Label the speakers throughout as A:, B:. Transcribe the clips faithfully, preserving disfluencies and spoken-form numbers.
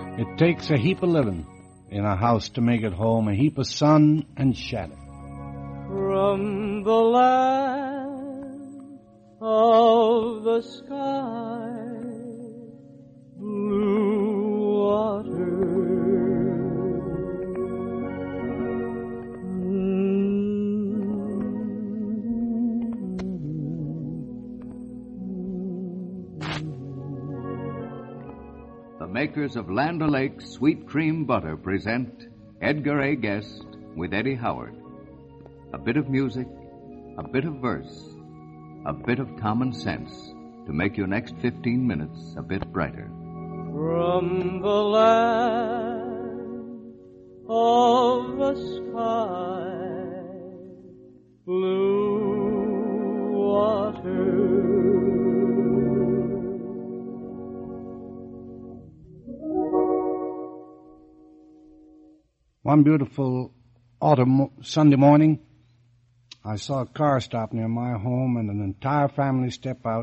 A: It takes a heap of living in a house to make it home, a heap of sun and shadow.
B: From the land of the sky, blue water.
C: The makers of Land O'Lakes Sweet Cream Butter present Edgar A. Guest with Eddie Howard. A bit of music, a bit of verse, a bit of common sense to make your next fifteen minutes a bit brighter.
B: From the land of the sky, blue water.
A: One beautiful autumn Sunday morning, I saw a car stop near my home and an entire family step out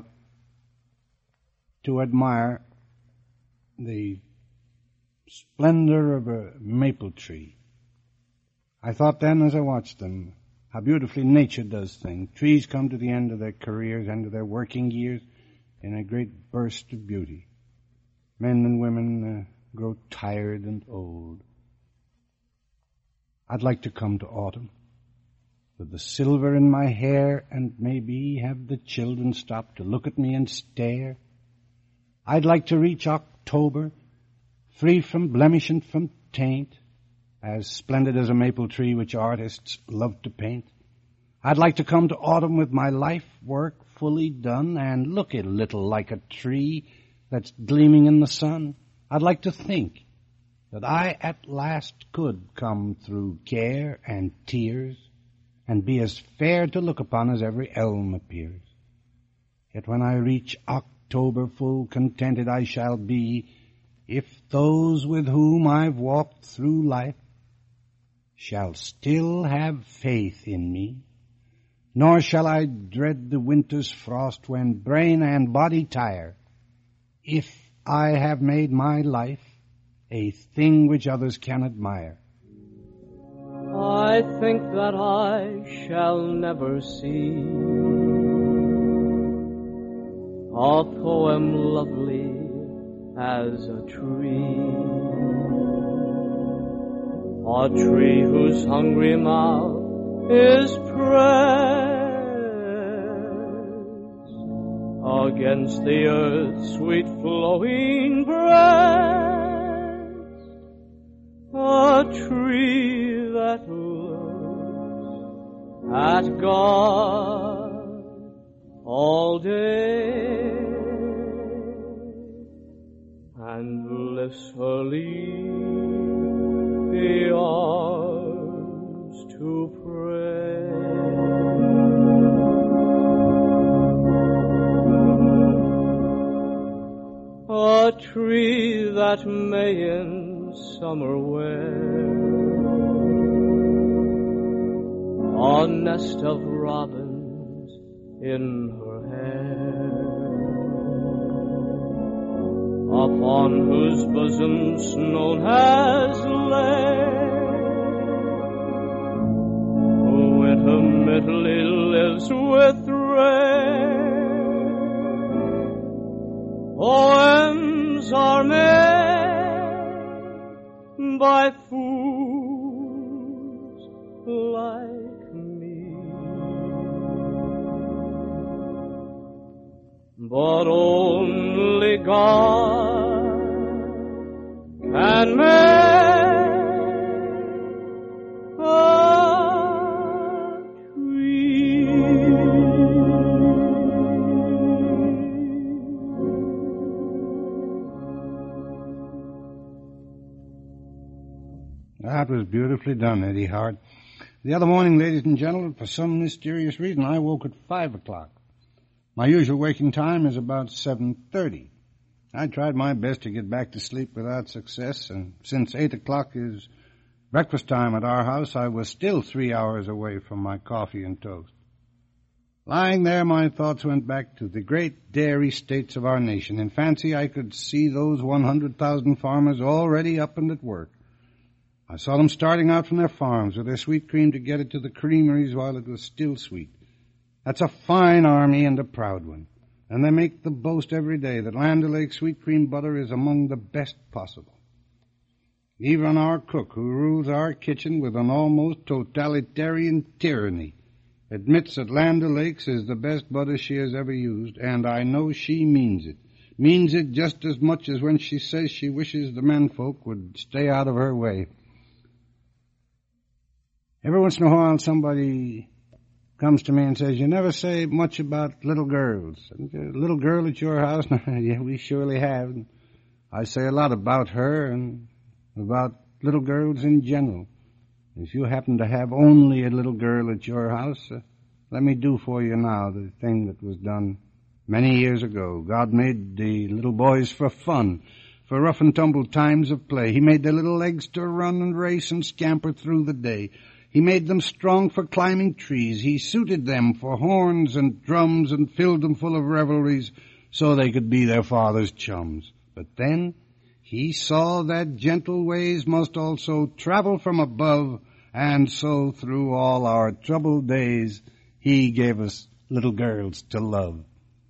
A: to admire the splendor of a maple tree. I thought then as I watched them how beautifully nature does things. Trees come to the end of their careers, end of their working years in a great burst of beauty. Men and women uh, grow tired and old. I'd like to come to autumn with the silver in my hair and maybe have the children stop to look at me and stare. I'd like to reach October, free from blemish and from taint, as splendid as a maple tree which artists love to paint. I'd like to come to autumn with my life work fully done and look a little like a tree that's gleaming in the sun. I'd like to think that I at last could come through care and tears and be as fair to look upon as every elm appears. Yet when I reach October full contented I shall be, if those with whom I've walked through life shall still have faith in me, nor shall I dread the winter's frost when brain and body tire, if I have made my life a thing which others can admire.
B: I think that I shall never see a poem lovely as a tree, a tree whose hungry mouth is pressed against the earth's sweet flowing breast. A tree that looks at God all day and lifts her leafy arms to pray. A tree that may in summer wear a nest of robins in her hair, upon whose bosom snow has lain, who intimately lives with rain. Poems are made by fools like me, but only God can make a tree.
A: That was beautifully done, Eddie Howard. The other morning, ladies and gentlemen, for some mysterious reason, I woke at five o'clock. My usual waking time is about seven thirty. I tried my best to get back to sleep without success, and since eight o'clock is breakfast time at our house, I was still three hours away from my coffee and toast. Lying there, my thoughts went back to the great dairy states of our nation. In fancy, I could see those one hundred thousand farmers already up and at work. I saw them starting out from their farms with their sweet cream to get it to the creameries while it was still sweet. That's a fine army and a proud one. And they make the boast every day that Land O'Lakes sweet cream butter is among the best possible. Even our cook, who rules our kitchen with an almost totalitarian tyranny, admits that Land O'Lakes is the best butter she has ever used, and I know she means it. Means it just as much as when she says she wishes the menfolk would stay out of her way. Every once in a while somebody comes to me and says, you never say much about little girls. A little girl at your house? Yeah, we surely have. I say a lot about her and about little girls in general. If you happen to have only a little girl at your house, uh, let me do for you now the thing that was done many years ago. God made the little boys for fun, for rough and tumble times of play. He made their little legs to run and race and scamper through the day. He made them strong for climbing trees. He suited them for horns and drums and filled them full of revelries so they could be their father's chums. But then he saw that gentle ways must also travel from above, and so through all our troubled days he gave us little girls to love.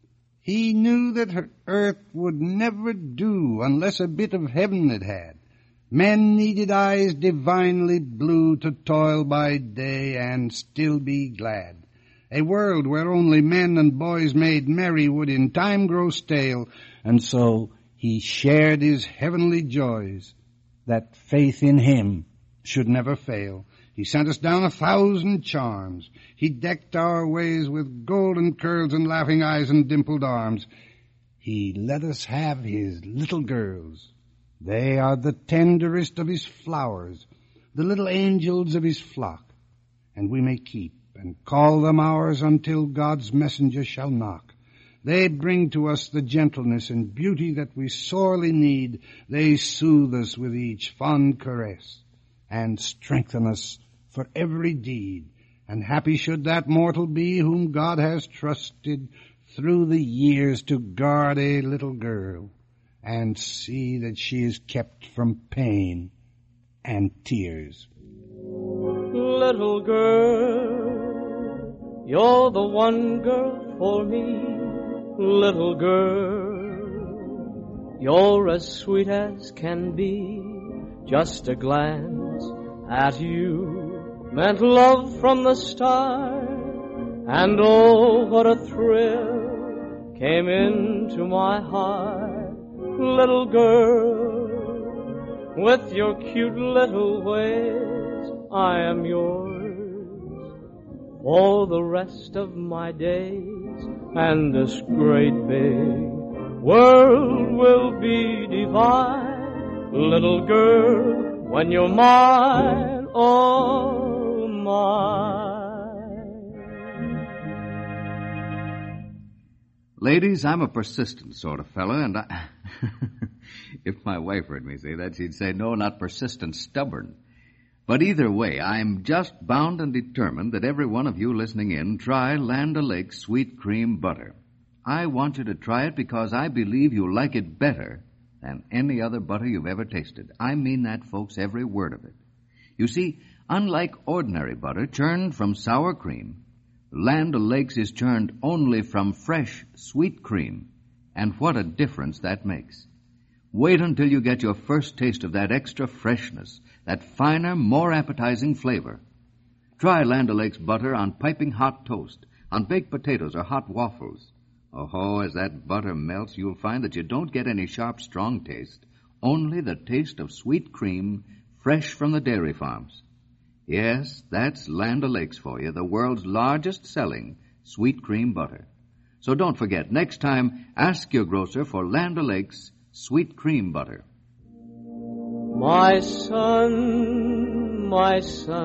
A: He knew that her earth would never do unless a bit of heaven it had. Men needed eyes divinely blue to toil by day and still be glad. A world where only men and boys made merry would in time grow stale, and so he shared his heavenly joys, that faith in him should never fail. He sent us down a thousand charms. He decked our ways with golden curls and laughing eyes and dimpled arms. He let us have his little girls. They are the tenderest of his flowers, the little angels of his flock, and we may keep and call them ours until God's messenger shall knock. They bring to us the gentleness and beauty that we sorely need. They soothe us with each fond caress and strengthen us for every deed. And happy should that mortal be whom God has trusted through the years to guard a little girl and see that she is kept from pain and tears.
B: Little girl, you're the one girl for me. Little girl, you're as sweet as can be. Just a glance at you meant love from the start. And oh, what a thrill came into my heart. Little girl, with your cute little ways, I am yours for the rest of my days, and this great big world will be divine. Little girl, when you're mine, oh mine.
C: Ladies, I'm a persistent sort of fella, and I... if my wife heard me say that, she'd say, no, not persistent, stubborn. But either way, I'm just bound and determined that every one of you listening in try Land O'Lakes sweet cream butter. I want you to try it because I believe you'll like it better than any other butter you've ever tasted. I mean that, folks, every word of it. You see, unlike ordinary butter churned from sour cream, Land O'Lakes is churned only from fresh, sweet cream, and what a difference that makes. Wait until you get your first taste of that extra freshness, that finer, more appetizing flavor. Try Land O'Lakes butter on piping hot toast, on baked potatoes or hot waffles. Oh, as that butter melts, you'll find that you don't get any sharp, strong taste, only the taste of sweet cream fresh from the dairy farms. Yes, that's Land O'Lakes for you, the world's largest selling sweet cream butter. So don't forget, next time, ask your grocer for Land O'Lakes sweet cream butter.
B: My son, my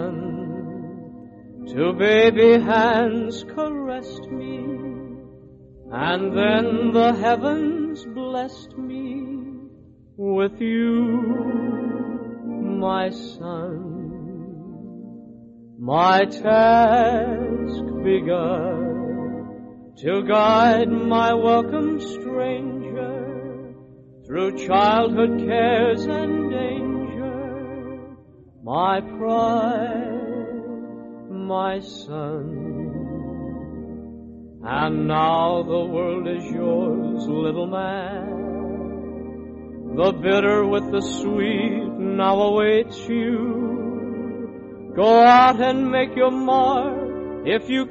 B: son, two baby hands caressed me, and then the heavens blessed me with you, my son. My task begun, to guide my welcome stranger through childhood cares and danger, my pride, my son. And now the world is yours, little man. The bitter with the sweet now awaits you. Go out and make your mark if you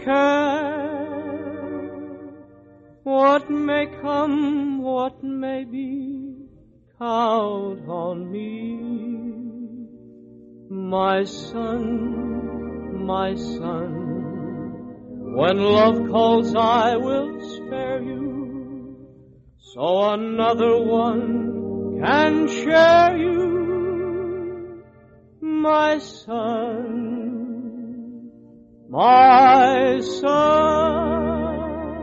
B: can. What may come, what may be, count on me. My son, my son, when love calls I will spare you, so another one can share you. My son, my son.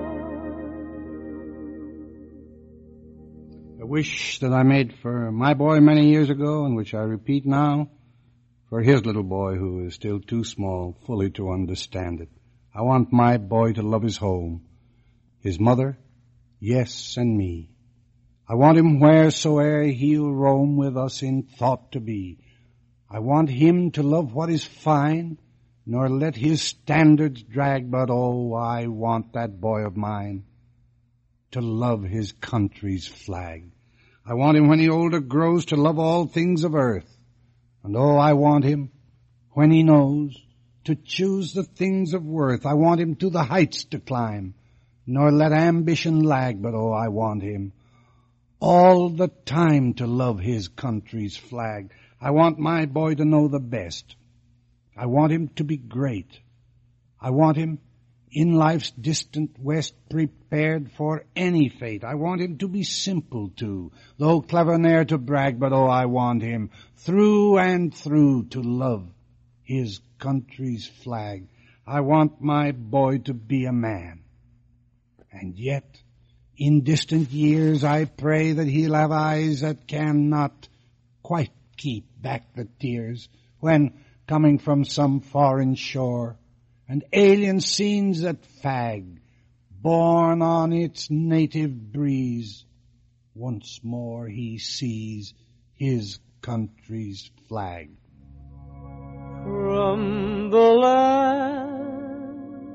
A: A wish that I made for my boy many years ago, and which I repeat now for his little boy who is still too small fully to understand it. I want my boy to love his home, his mother, yes, and me. I want him wheresoe'er he'll roam with us in thought to be. I want him to love what is fine, nor let his standards drag, but oh, I want that boy of mine to love his country's flag. I want him when he older grows to love all things of earth. And oh, I want him, when he knows, to choose the things of worth. I want him to the heights to climb, nor let ambition lag, but oh, I want him all the time to love his country's flag. I want my boy to know the best. I want him to be great. I want him in life's distant west prepared for any fate. I want him to be simple too, though clever ne'er to brag, but oh, I want him through and through to love his country's flag. I want my boy to be a man. And yet, in distant years, I pray that he'll have eyes that cannot quite keep back the tears when, coming from some foreign shore, and alien scenes that fag, borne on its native breeze, once more he sees his country's flag.
B: From the land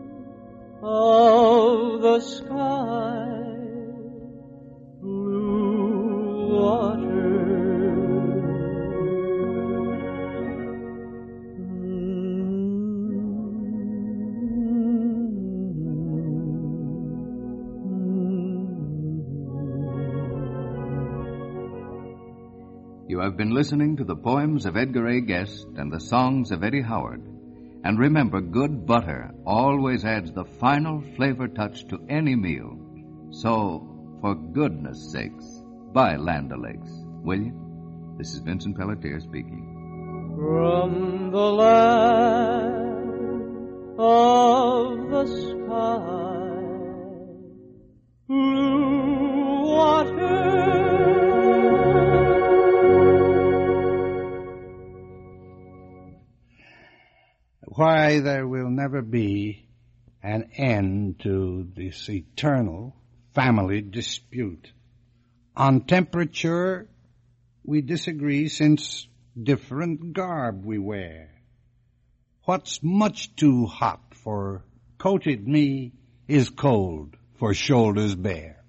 B: of the sky, blue water,
C: You have been listening to the poems of Edgar A. Guest and the songs of Eddie Howard. And remember, good butter always adds the final flavor touch to any meal. So, for goodness sakes, buy Land O'Lakes, will you? This is Vincent Pelletier speaking.
B: From the land of the sky, blue water,
A: why there will never be an end to this eternal family dispute. On temperature, we disagree since different garb we wear. What's much too hot for coated me is cold for shoulders bare.